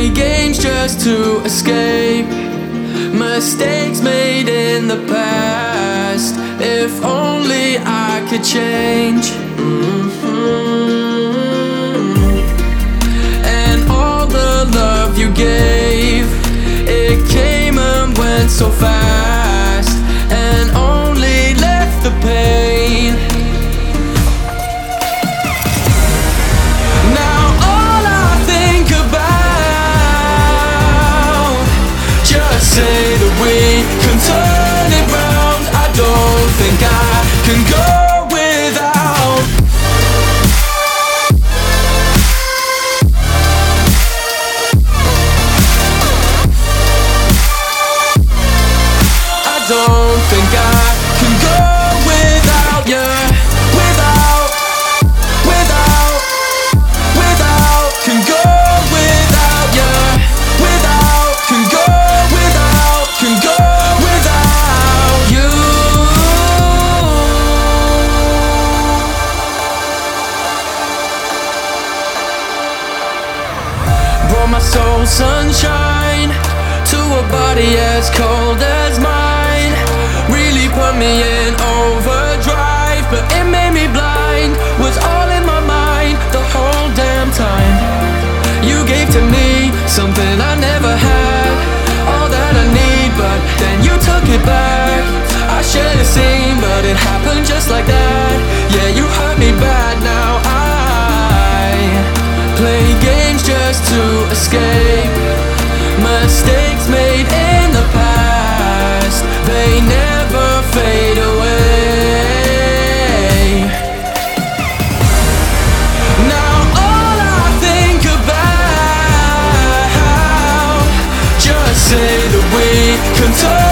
Play games just to escape mistakes made in the past. If only I could change. And all the love you gave, it came and went so fast, and only left the pain. Now all I think about, just say that we can turn it round. I don't think I can go without. I don't think I can go without you. Without can go without you. Without can go without you. Brought my soul sunshine to a body as cold as mine. Really put me in overdrive, but it made me blind. Was all in my mind the whole damn time. You gave to me something I never had, all that I need, but then you took it back. I should have seen, but it happened just like that. Yeah, you hurt me bad. Now I play games just to escape mistakes made in the past. They never fade away. Now all I think about, just say that we can turn